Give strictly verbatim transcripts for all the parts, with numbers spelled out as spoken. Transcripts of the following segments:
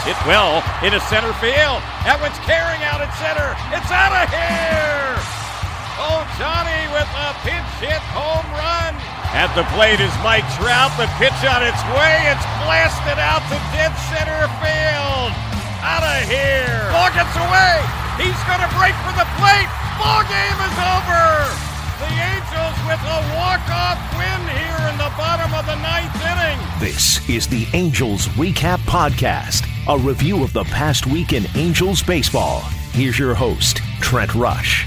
Hit well into center field. That one's carrying out at center. It's out of here! Ohtani with a pinch hit home run. At the plate is Mike Trout. The pitch on its way. It's blasted out to dead center field. Out of here. Ball gets away. He's going to break for the plate. Ball game is over. The Angels with a walk-off win here in the bottom of the ninth inning. This is the Angels Recap Podcast, a review of the past week in Angels baseball. Here's your host, Trent Rush.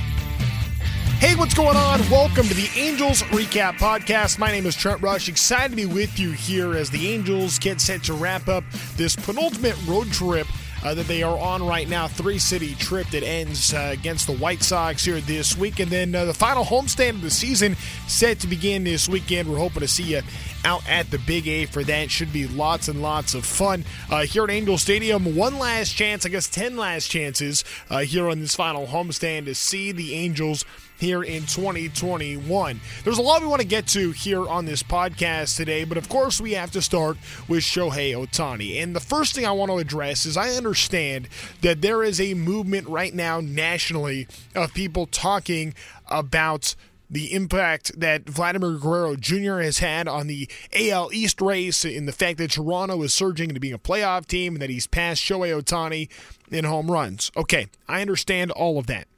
Hey, what's going on? Welcome to the Angels Recap Podcast. My name is Trent Rush. Excited to be with you here as the Angels get set to wrap up this penultimate road trip Uh, that they are on right now, three-city trip that ends uh, against the White Sox here this week. And then uh, the final homestand of the season set to begin this weekend. We're hoping to see you out at the Big A for that. Should be lots and lots of fun uh, here at Angel Stadium. One last chance, I guess ten last chances uh, here on this final homestand to see the Angels here in twenty twenty-one. There's a lot we want to get to here on this podcast today, but of course we have to start with Shohei Ohtani. And the first thing I want to address is I understand that there is a movement right now nationally of people talking about the impact that Vladimir Guerrero Junior has had on the A L East race, in the fact that Toronto is surging into being a playoff team and that he's passed Shohei Ohtani in home runs. Okay, I understand all of that.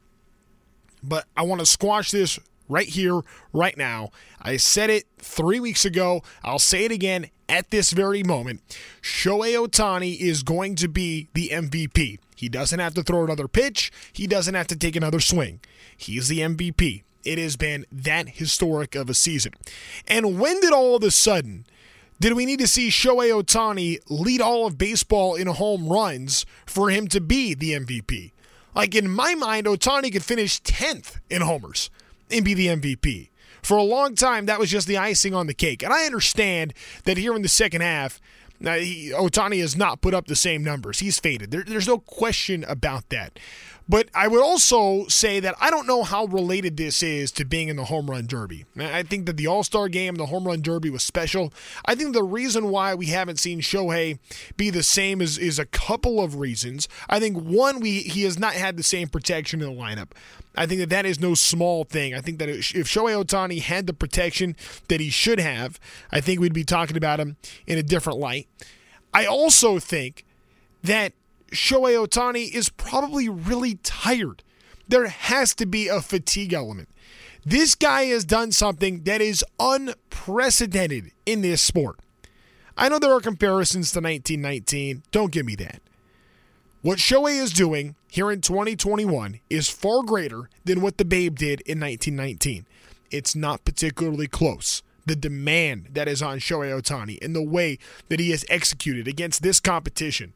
But I want to squash this right here, right now. I said it three weeks ago. I'll say it again at this very moment. Shohei Ohtani is going to be the M V P. He doesn't have to throw another pitch. He doesn't have to take another swing. He's the M V P. It has been that historic of a season. And when did all of a sudden did we need to see Shohei Ohtani lead all of baseball in home runs for him to be the M V P? Like, in my mind, Ohtani could finish tenth in homers and be the M V P. For a long time, that was just the icing on the cake. And I understand that here in the second half, uh, he, Ohtani has not put up the same numbers. He's faded. There, there's no question about that. But I would also say that I don't know how related this is to being in the Home Run Derby. I think that the All-Star Game, the Home Run Derby was special. I think the reason why we haven't seen Shohei be the same is, is a couple of reasons. I think, one, we he has not had the same protection in the lineup. I think that that is no small thing. I think that if Shohei Ohtani had the protection that he should have, I think we'd be talking about him in a different light. I also think that Shohei Ohtani is probably really tired. There has to be a fatigue element. This guy has done something that is unprecedented in this sport. I know there are comparisons to nineteen nineteen. Don't give me that. What Shohei is doing here in twenty twenty-one is far greater than what the Babe did in nineteen nineteen. It's not particularly close. The demand that is on Shohei Ohtani and the way that he has executed against this competition.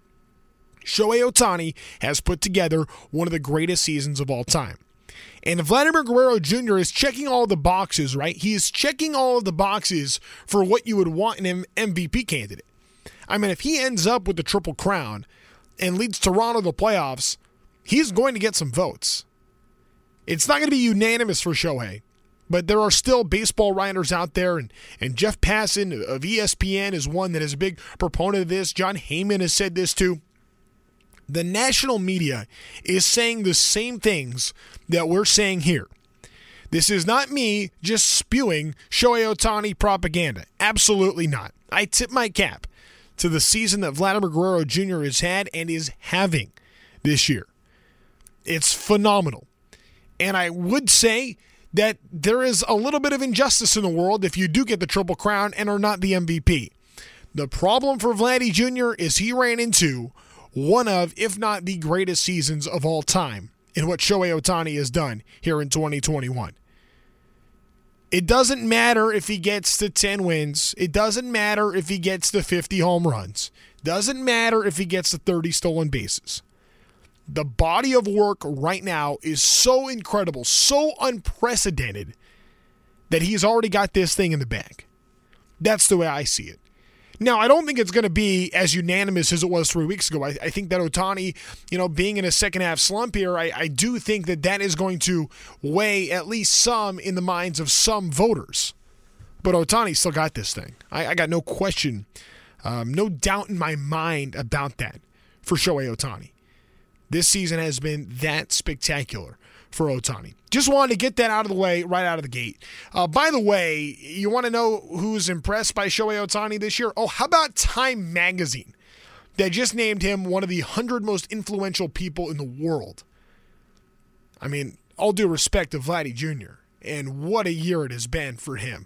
Shohei Ohtani has put together one of the greatest seasons of all time. And Vladimir Guerrero Junior is checking all the boxes, right? He is checking all of the boxes for what you would want in an M V P candidate. I mean, if he ends up with the Triple Crown and leads Toronto to the playoffs, he's going to get some votes. It's not going to be unanimous for Shohei, but there are still baseball writers out there, and, and Jeff Passan of E S P N is one that is a big proponent of this. John Heyman has said this too. The national media is saying the same things that we're saying here. This is not me just spewing Shohei Ohtani propaganda. Absolutely not. I tip my cap to the season that Vladimir Guerrero Junior has had and is having this year. It's phenomenal. And I would say that there is a little bit of injustice in the world if you do get the Triple Crown and are not the M V P. The problem for Vladdy Junior is he ran into one of, if not the greatest seasons of all time in what Shohei Ohtani has done here in twenty twenty-one. It doesn't matter if he gets to ten wins. It doesn't matter if he gets to fifty home runs. Doesn't matter if he gets to thirty stolen bases. The body of work right now is so incredible, so unprecedented, that he's already got this thing in the bag. That's the way I see it. Now, I don't think it's going to be as unanimous as it was three weeks ago. I, I think that Ohtani, you know, being in a second-half slump here, I, I do think that that is going to weigh at least some in the minds of some voters. But Ohtani still got this thing. I, I got no question Um, no doubt in my mind about that for Shohei Ohtani. This season has been that spectacular for Ohtani. Just wanted to get that out of the way right out of the gate. Uh, by the way, you want to know who's impressed by Shohei Ohtani this year? Oh, how about Time Magazine? They just named him one of the one hundred most influential people in the world. I mean, all due respect to Vladdy Junior, and what a year it has been for him.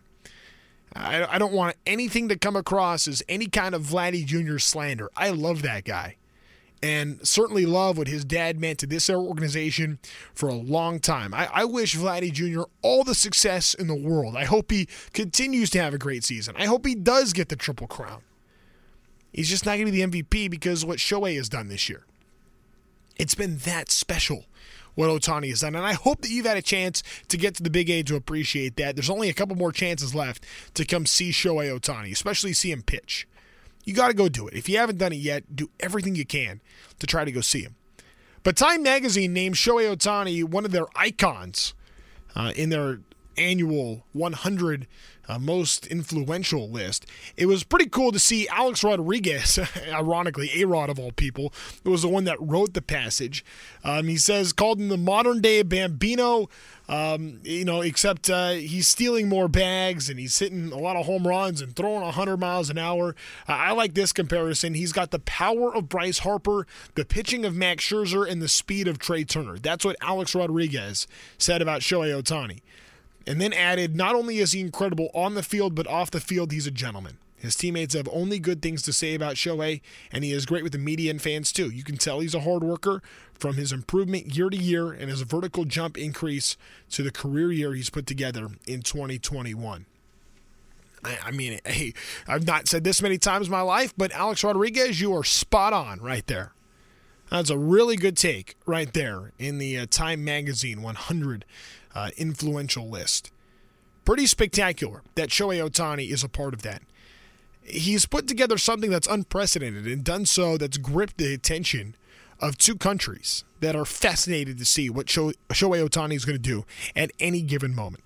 I, I don't want anything to come across as any kind of Vladdy Junior slander. I love that guy, and certainly love what his dad meant to this organization for a long time. I, I wish Vladdy Junior all the success in the world. I hope he continues to have a great season. I hope he does get the Triple Crown. He's just not going to be the M V P because of what Shohei has done this year. It's been that special what Ohtani has done, and I hope that you've had a chance to get to the big A to appreciate that. There's only a couple more chances left to come see Shohei Ohtani, especially see him pitch. You got to go do it. If you haven't done it yet, do everything you can to try to go see him. But Time Magazine named Shohei Ohtani one of their icons uh, in their annual one hundred uh, most influential list. It was pretty cool to see Alex Rodriguez, ironically, A-Rod of all people, who was the one that wrote the passage. Um, he says, called him the modern-day Bambino, um, you know, except uh, he's stealing more bags and he's hitting a lot of home runs and throwing one hundred miles an hour. Uh, I like this comparison. He's got the power of Bryce Harper, the pitching of Max Scherzer, and the speed of Trey Turner. That's what Alex Rodriguez said about Shohei Ohtani. And then added, not only is he incredible on the field, but off the field, he's a gentleman. His teammates have only good things to say about Shohei, and he is great with the media and fans too. You can tell he's a hard worker from his improvement year to year and his vertical jump increase to the career year he's put together in twenty twenty-one. I, I mean, hey, I've not said this many times in my life, but Alex Rodriguez, you are spot on right there. That's a really good take right there in the uh, Time Magazine one hundred uh, influential list. Pretty spectacular that Shohei Ohtani is a part of that. He's put together something that's unprecedented and done so that's gripped the attention of two countries that are fascinated to see what Shohei Ohtani is going to do at any given moment.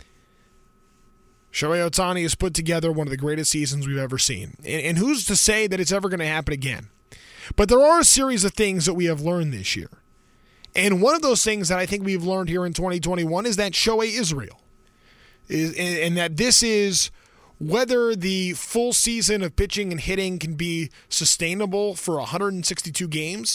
Shohei Ohtani has put together one of the greatest seasons we've ever seen. And, and who's to say that it's ever going to happen again? But there are a series of things that we have learned this year. And one of those things that I think we've learned here in twenty twenty-one is that Shohei is real. Is, and that this is whether the full season of pitching and hitting can be sustainable for one hundred sixty-two games.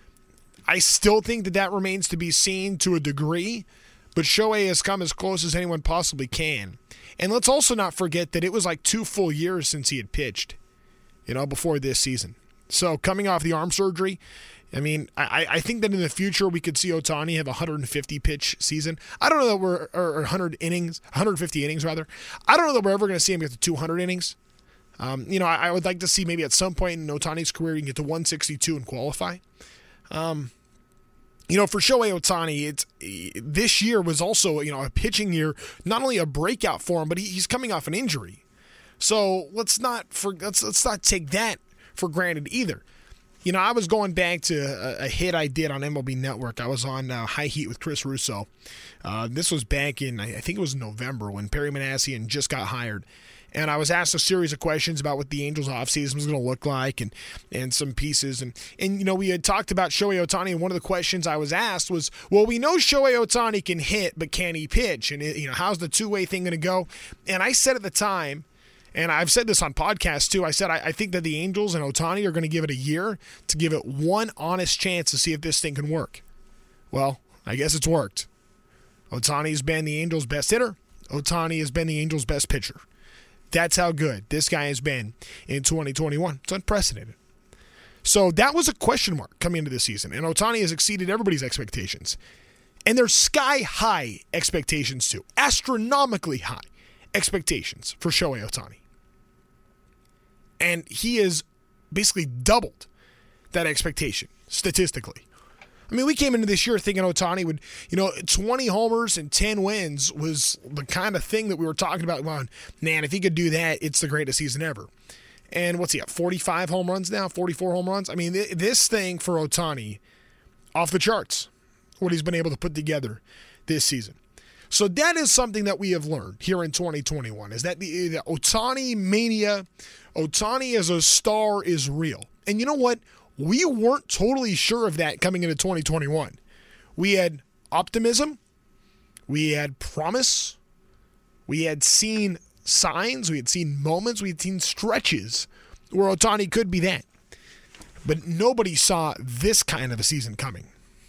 I still think that that remains to be seen to a degree, but Shohei has come as close as anyone possibly can. And let's also not forget that it was like two full years since he had pitched, you know, before this season. So coming off the arm surgery, I mean, I, I think that in the future we could see Ohtani have a one hundred fifty pitch season. I don't know that we're, or one hundred innings, one hundred fifty innings rather. I don't know that we're ever going to see him get to two hundred innings. Um, you know, I, I would like to see maybe at some point in Ohtani's career he can get to one sixty-two and qualify. Um, you know, for Shohei Ohtani, it's, this year was also, you know, a pitching year, not only a breakout for him, but he, he's coming off an injury. So let's not for let's let's not take that for granted either. You know, I was going back to a, a hit I did on M L B Network. I was on uh, High Heat with Chris Russo. Uh, this was back in, I think it was November, when Perry Manassian just got hired. And I was asked a series of questions about what the Angels offseason was going to look like and and some pieces. And, and, you know, we had talked about Shohei Ohtani, and one of the questions I was asked was, well, we know Shohei Ohtani can hit, but can he pitch? And, it, you know, how's the two-way thing going to go? And I said at the time, and I've said this on podcasts too, I said I, I think that the Angels and Ohtani are going to give it a year to give it one honest chance to see if this thing can work. Well, I guess it's worked. Ohtani's been the Angels' best hitter. Ohtani has been the Angels' best pitcher. That's how good this guy has been in twenty twenty-one. It's unprecedented. So that was a question mark coming into this season, and Ohtani has exceeded everybody's expectations. And there's sky-high expectations too, astronomically high expectations for Shohei Ohtani. And he has basically doubled that expectation statistically. I mean, we came into this year thinking Ohtani would, you know, twenty homers and ten wins was the kind of thing that we were talking about. Well, man, if he could do that, it's the greatest season ever. And what's he at, forty-five home runs now, forty-four home runs? I mean, th- this thing for Ohtani, off the charts, what he's been able to put together this season. So that is something that we have learned here in twenty twenty-one, is that the, the Ohtani mania, Ohtani as a star is real. And you know what? We weren't totally sure of that coming into twenty twenty-one. We had optimism. We had promise. We had seen signs. We had seen moments. We had seen stretches where Ohtani could be that. But nobody saw this kind of a season coming.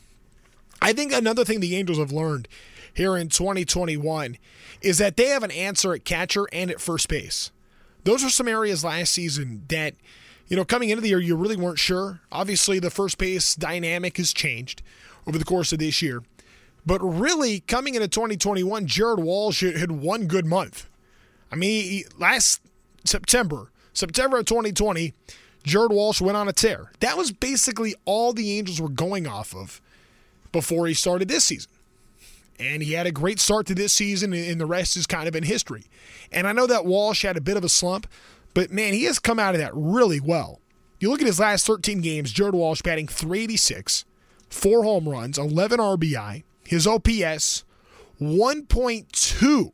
I think another thing the Angels have learned here in twenty twenty-one is that they have an answer at catcher and at first base. Those are some areas last season that, you know, coming into the year, you really weren't sure. Obviously, the first base dynamic has changed over the course of this year. But really, coming into twenty twenty-one, Jared Walsh had one good month. I mean, he, last September, September of twenty twenty, Jared Walsh went on a tear. That was basically all the Angels were going off of before he started this season. And he had a great start to this season, and the rest is kind of in history. And I know that Walsh had a bit of a slump, but, man, he has come out of that really well. You look at his last thirteen games, Jared Walsh batting three eighty-six, four home runs, eleven R B I, his O P S, one point two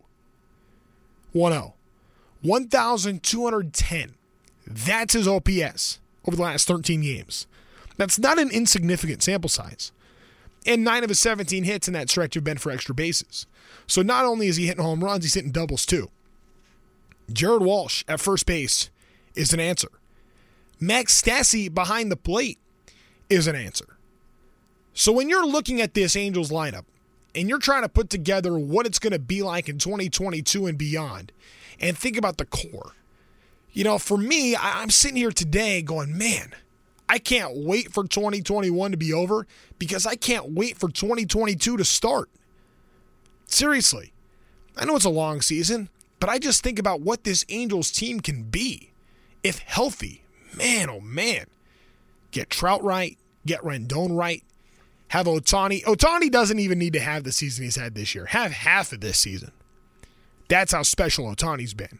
ten, one thousand two hundred ten. That's his O P S over the last thirteen games. That's not an insignificant sample size. And nine of his seventeen hits in that stretch have been for extra bases. So not only is he hitting home runs, he's hitting doubles too. Jared Walsh at first base is an answer. Max Stassi behind the plate is an answer. So when you're looking at this Angels lineup and you're trying to put together what it's going to be like in twenty twenty-two and beyond, and think about the core, you know, for me, I'm sitting here today going, man, I can't wait for twenty twenty-one to be over because I can't wait for twenty twenty-two to start. Seriously. I know it's a long season, but I just think about what this Angels team can be if healthy. Man, oh man. Get Trout right, get Rendon right, have Ohtani. Ohtani doesn't even need to have the season he's had this year. Have half of this season. That's how special Ohtani's been.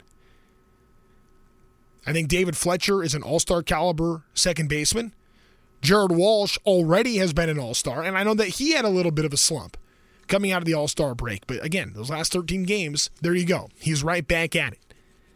I think David Fletcher is an all-star caliber second baseman. Jared Walsh already has been an all-star, and I know that he had a little bit of a slump coming out of the all-star break. But again, those last thirteen games, there you go. He's right back at it.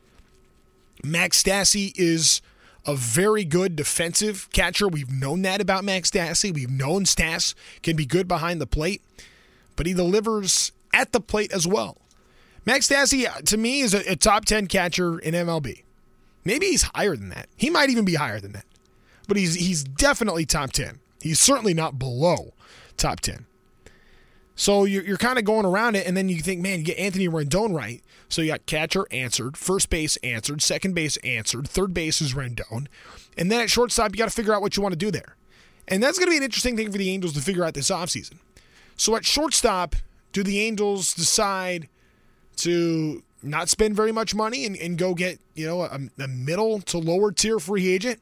Max Stassi is a very good defensive catcher. We've known that about Max Stassi. We've known Stas can be good behind the plate, but he delivers at the plate as well. Max Stassi, to me, is a, a top ten catcher in M L B. Maybe he's higher than that. He might even be higher than that. But he's he's definitely top ten. He's certainly not below top ten. So you're, you're kind of going around it, and then you think, man, you get Anthony Rendon right. So you got catcher answered, first base answered, second base answered, third base is Rendon. And then at shortstop, you got to figure out what you want to do there. And that's going to be an interesting thing for the Angels to figure out this offseason. So at shortstop, do the Angels decide to not spend very much money and, and go get, you know, a, a middle to lower tier free agent?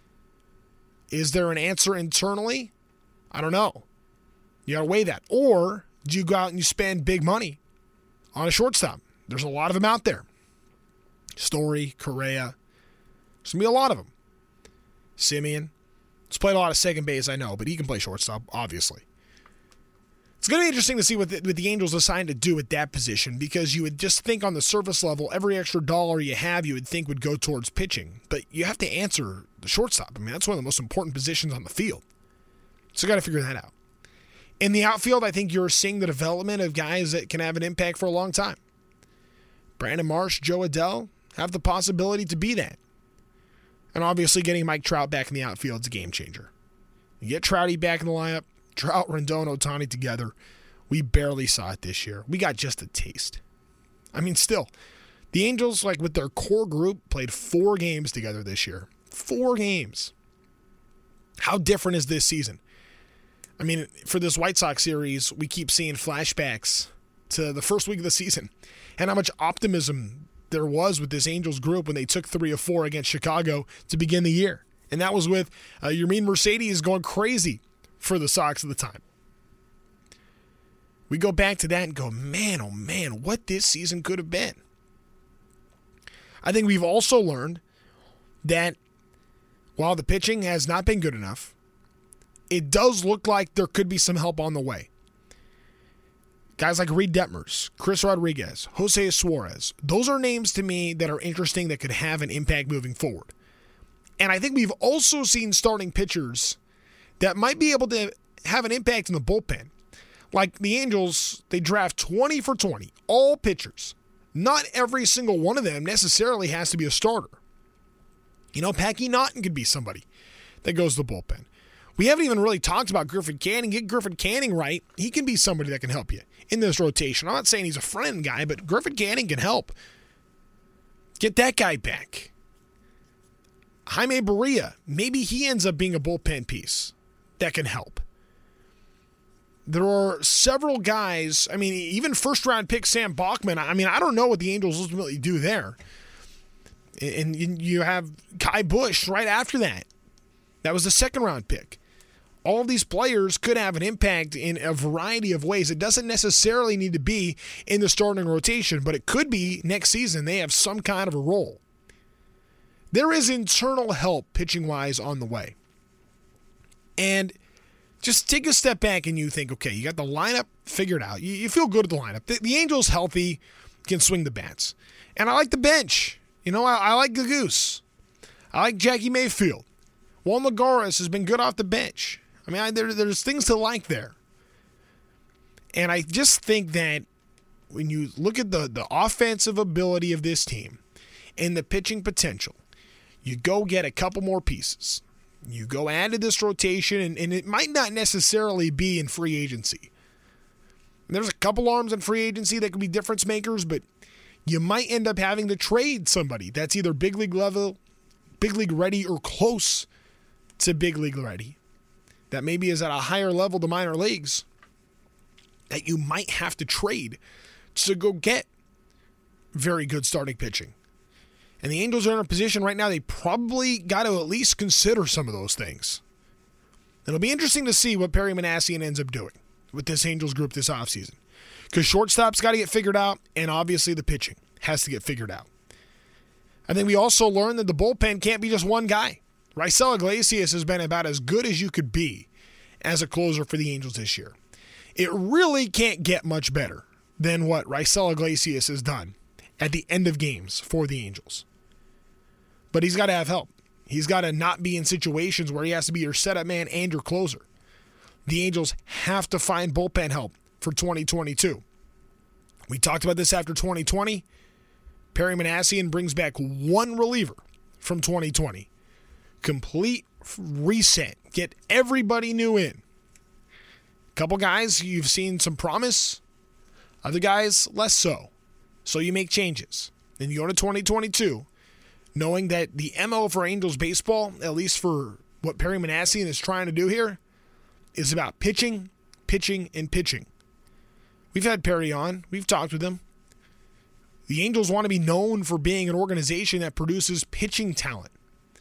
Is there an answer internally? I don't know. You got to weigh that. Or do you go out and you spend big money on a shortstop? There's a lot of them out there. Story, Correa. There's going to be a lot of them. Simeon. He's played a lot of second base, I know, but he can play shortstop, obviously. It's going to be interesting to see what the, what the Angels decide to do at that position, because you would just think on the surface level, every extra dollar you have, you would think would go towards pitching. But you have to answer the shortstop. I mean, that's one of the most important positions on the field. So you got to figure that out. In the outfield, I think you're seeing the development of guys that can have an impact for a long time. Brandon Marsh, Joe Adell have the possibility to be that. And obviously getting Mike Trout back in the outfield is a game changer. You get Trouty back in the lineup, Trout, Rendon, Ohtani together. We barely saw it this year. We got just a taste. I mean, still, the Angels, like with their core group, played four games together this year. Four games. How different is this season? I mean, for this White Sox series, we keep seeing flashbacks to the first week of the season and how much optimism there was with this Angels group when they took three of four against Chicago to begin the year. And that was with uh, Yermin Mercedes going crazy for the Sox at the time. We go back to that and go, man, oh man, what this season could have been. I think we've also learned that while the pitching has not been good enough, it does look like there could be some help on the way. Guys like Reed Detmers, Chris Rodriguez, Jose Suarez. Those are names to me that are interesting that could have an impact moving forward. And I think we've also seen starting pitchers that might be able to have an impact in the bullpen. Like the Angels, they draft twenty for twenty, all pitchers. Not every single one of them necessarily has to be a starter. You know, Packy Naughton could be somebody that goes to the bullpen. We haven't even really talked about Griffin Canning. Get Griffin Canning right, he can be somebody that can help you in this rotation. I'm not saying he's a friend guy, but Griffin Canning can help. Get that guy back. Jaime Barria, maybe he ends up being a bullpen piece that can help. There are several guys, I mean, even first-round pick Sam Bachman, I mean, I don't know what the Angels ultimately do there. And you have Kai Busch right after that. That was the second-round pick. All of these players could have an impact in a variety of ways. It doesn't necessarily need to be in the starting rotation, but it could be next season they have some kind of a role. There is internal help pitching-wise on the way. And just take a step back and you think, okay, you got the lineup figured out. You, you feel good at the lineup. The, the Angels healthy can swing the bats. And I like the bench. You know, I, I like the Goose. I like Jackie Mayfield. Juan Lagares has been good off the bench. I mean, I, there, there's things to like there. And I just think that when you look at the, the offensive ability of this team and the pitching potential, you go get a couple more pieces. You go add to this rotation, and, and it might not necessarily be in free agency. There's a couple arms in free agency that could be difference makers, but you might end up having to trade somebody that's either big league level, big league ready, or close to big league ready. That maybe is at a higher level to minor leagues that you might have to trade to go get very good starting pitching. And the Angels are in a position right now they probably got to at least consider some of those things. It'll be interesting to see what Perry Minasian ends up doing with this Angels group this offseason. Because shortstop's got to get figured out, and obviously the pitching has to get figured out. I think we also learned that the bullpen can't be just one guy. Raisel Iglesias has been about as good as you could be as a closer for the Angels this year. It really can't get much better than what Raisel Iglesias has done at the end of games for the Angels. But he's got to have help. He's got to not be in situations where he has to be your setup man and your closer. The Angels have to find bullpen help for twenty twenty-two. We talked about this after twenty twenty. Perry Minasian brings back one reliever from twenty twenty. Complete reset. Get everybody new in. Couple guys, you've seen some promise. Other guys, less so. So you make changes. Then you go to twenty twenty-two, knowing that the M O for Angels baseball, at least for what Perry Minasian is trying to do here, is about pitching, pitching, and pitching. We've had Perry on. We've talked with him. The Angels want to be known for being an organization that produces pitching talent.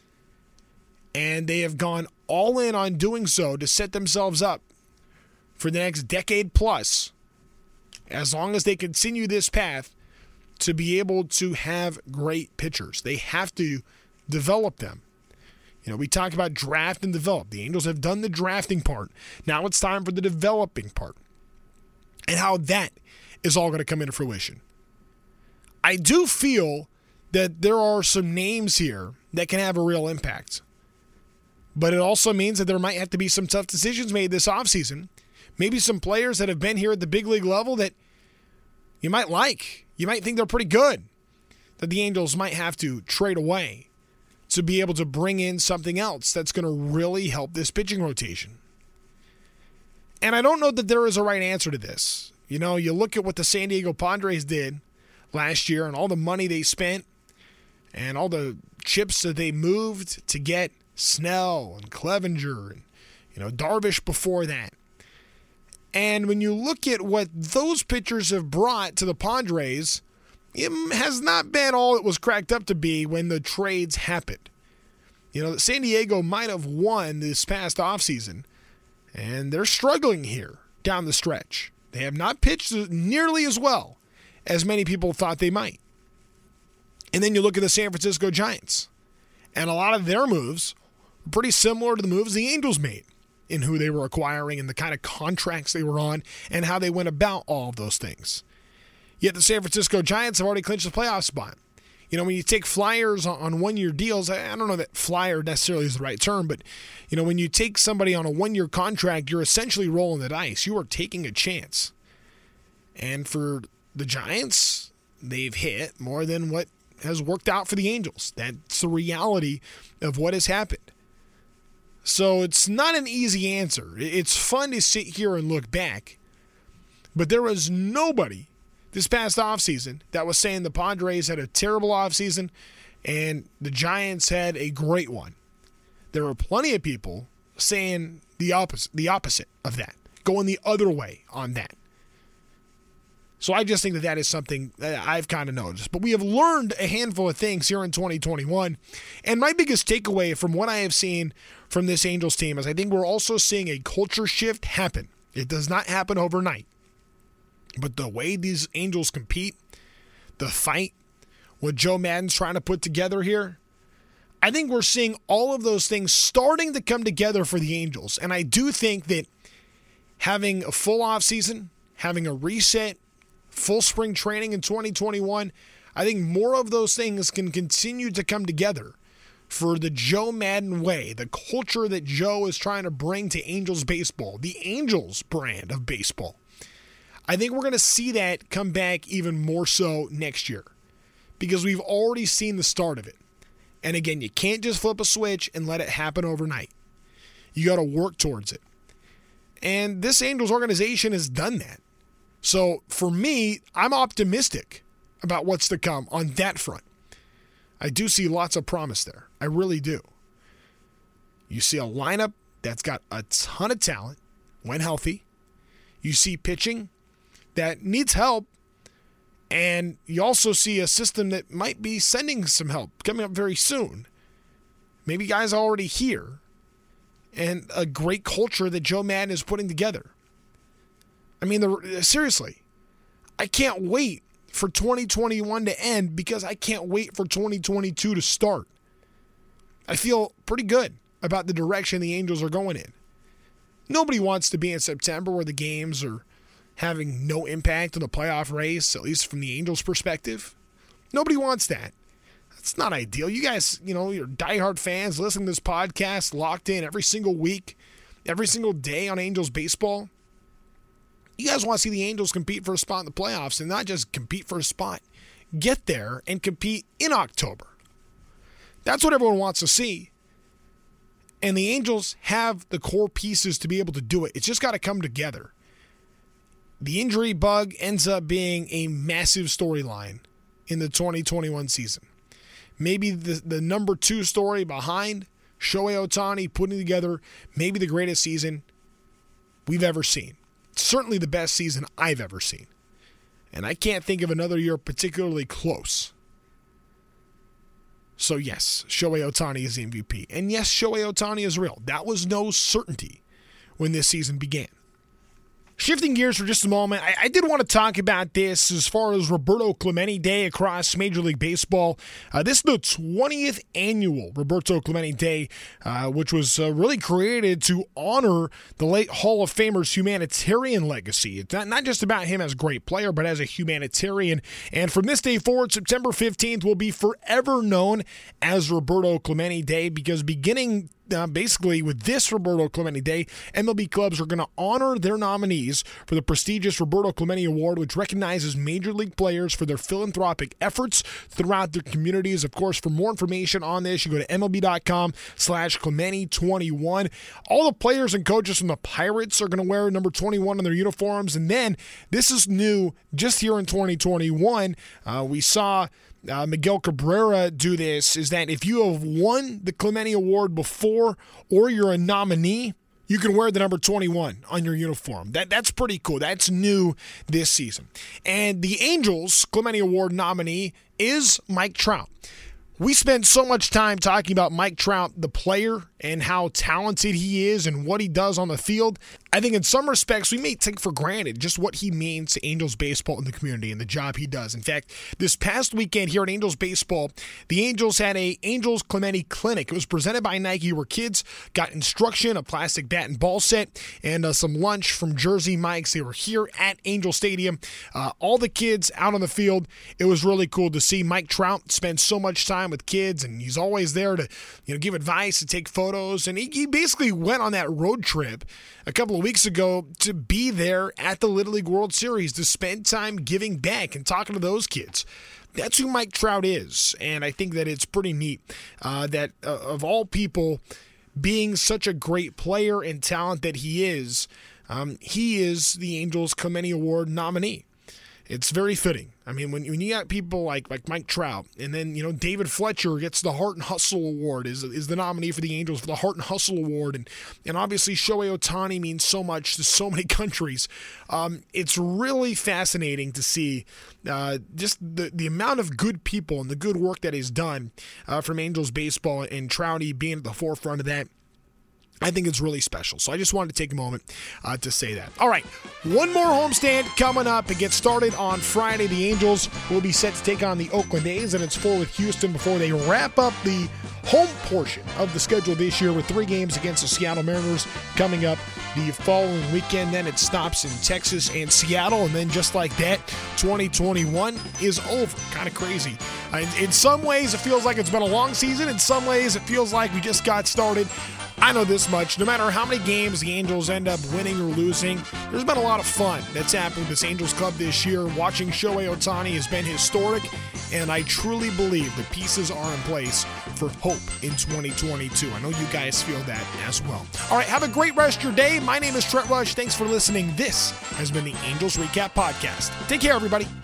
And they have gone all in on doing so to set themselves up for the next decade plus, as long as they continue this path, to be able to have great pitchers. They have to develop them. You know, we talk about draft and develop. The Angels have done the drafting part. Now it's time for the developing part. And how that is all going to come into fruition. I do feel that there are some names here that can have a real impact. But it also means that there might have to be some tough decisions made this offseason. Maybe some players that have been here at the big league level that you might like. You might think they're pretty good. That the Angels might have to trade away to be able to bring in something else that's going to really help this pitching rotation. And I don't know that there is a right answer to this. You know, you look at what the San Diego Padres did last year and all the money they spent and all the chips that they moved to get Snell and Clevenger and, you know, Darvish before that. And when you look at what those pitchers have brought to the Padres, it has not been all it was cracked up to be when the trades happened. You know, San Diego might have won this past offseason, and they're struggling here down the stretch. They have not pitched nearly as well as many people thought they might. And then you look at the San Francisco Giants, and a lot of their moves are pretty similar to the moves the Angels made in who they were acquiring and the kind of contracts they were on and how they went about all of those things. Yet the San Francisco Giants have already clinched the playoff spot. You know, when you take flyers on one-year deals, I don't know that flyer necessarily is the right term, but, you know, when you take somebody on a one-year contract, you're essentially rolling the dice. You are taking a chance. And for the Giants, they've hit more than what has worked out for the Angels. That's the reality of what has happened. So it's not an easy answer. It's fun to sit here and look back, but there was nobody this past offseason that was saying the Padres had a terrible offseason and the Giants had a great one. There were plenty of people saying the opposite, the opposite of that, going the other way on that. So I just think that that is something that I've kind of noticed. But we have learned a handful of things here in twenty twenty-one. And my biggest takeaway from what I have seen from this Angels team is I think we're also seeing a culture shift happen. It does not happen overnight. But the way these Angels compete, the fight, what Joe Maddon's trying to put together here, I think we're seeing all of those things starting to come together for the Angels. And I do think that having a full offseason, having a reset, full spring training in twenty twenty-one, I think more of those things can continue to come together for the Joe Maddon way, the culture that Joe is trying to bring to Angels baseball, the Angels brand of baseball. I think we're going to see that come back even more so next year because we've already seen the start of it. And again, you can't just flip a switch and let it happen overnight. You got to work towards it. And this Angels organization has done that. So for me, I'm optimistic about what's to come on that front. I do see lots of promise there. I really do. You see a lineup that's got a ton of talent when healthy. You see pitching that needs help. And you also see a system that might be sending some help coming up very soon. Maybe guys already here. And a great culture that Joe Maddon is putting together. I mean, the, seriously, I can't wait for twenty twenty-one to end because I can't wait for twenty twenty-two to start. I feel pretty good about the direction the Angels are going in. Nobody wants to be in September where the games are having no impact on the playoff race, at least from the Angels' perspective. Nobody wants that. That's not ideal. You guys, you know, you're diehard fans listening to this podcast, locked in every single week, every single day on Angels baseball. You guys want to see the Angels compete for a spot in the playoffs and not just compete for a spot. Get there and compete in October. That's what everyone wants to see. And the Angels have the core pieces to be able to do it. It's just got to come together. The injury bug ends up being a massive storyline in the twenty twenty-one season. Maybe the, the number two story behind Shohei Ohtani putting together maybe the greatest season we've ever seen. Certainly the best season I've ever seen. And I can't think of another year particularly close. So yes, Shohei Ohtani is the M V P. And yes, Shohei Ohtani is real. That was no certainty when this season began. Shifting gears for just a moment, I, I did want to talk about this as far as Roberto Clemente Day across Major League Baseball. Uh, this is the twentieth annual Roberto Clemente Day, uh, which was uh, really created to honor the late Hall of Famer's humanitarian legacy. It's not, not just about him as a great player, but as a humanitarian. And from this day forward, September fifteenth will be forever known as Roberto Clemente Day because beginning Uh, basically, with this Roberto Clemente Day, M L B clubs are going to honor their nominees for the prestigious Roberto Clemente Award, which recognizes major league players for their philanthropic efforts throughout their communities. Of course, for more information on this, you go to M L B dot com slash Clemente twenty-one. All the players and coaches from the Pirates are going to wear number twenty-one on their uniforms. And then, this is new just here in twenty twenty-one. Uh, we saw Uh, Miguel Cabrera do this, is that if you have won the Clemente Award before or you're a nominee, you can wear the number twenty-one on your uniform. That That's pretty cool. That's new this season. And the Angels Clemente Award nominee is Mike Trout. We spent so much time talking about Mike Trout, the player, and how talented he is and what he does on the field. I think in some respects we may take for granted just what he means to Angels baseball in the community and the job he does. In fact, this past weekend here at Angels baseball, the Angels had a Angels Clemente Clinic. It was presented by Nike, where kids got instruction, a plastic bat and ball set, and uh, some lunch from Jersey Mike's. They were here at Angel Stadium. Uh, all the kids out on the field. It was really cool to see Mike Trout spend so much time with kids, and he's always there to, you know, give advice and take photos. And he, he basically went on that road trip a couple of weeks ago to be there at the Little League World Series, to spend time giving back and talking to those kids. That's who Mike Trout is, and I think that it's pretty neat uh, that uh, of all people, being such a great player and talent that he is, um, he is the Angels Clemente Award nominee. It's very fitting. I mean, when, when you got people like like Mike Trout, and then, you know, David Fletcher gets the Heart and Hustle Award, is is the nominee for the Angels for the Heart and Hustle Award, and and obviously Shohei Ohtani means so much to so many countries. Um, it's really fascinating to see uh, just the, the amount of good people and the good work that is done uh, from Angels baseball, and Trouty being at the forefront of that. I think it's really special. So I just wanted to take a moment uh, to say that. All right, one more homestand coming up. It gets started on Friday. The Angels will be set to take on the Oakland A's, and it's four with Houston before they wrap up the home portion of the schedule this year with three games against the Seattle Mariners coming up the following weekend. Then it stops in Texas and Seattle, and then just like that, twenty twenty-one is over. Kind of crazy. Uh, in some ways, it feels like it's been a long season. In some ways, it feels like we just got started. I know this much: no matter how many games the Angels end up winning or losing, there's been a lot of fun that's happened with this Angels club this year. Watching Shohei Ohtani has been historic, and I truly believe the pieces are in place for hope in twenty twenty-two. I know you guys feel that as well. All right, have a great rest of your day. My name is Trent Rush. Thanks for listening. This has been the Angels Recap Podcast. Take care, everybody.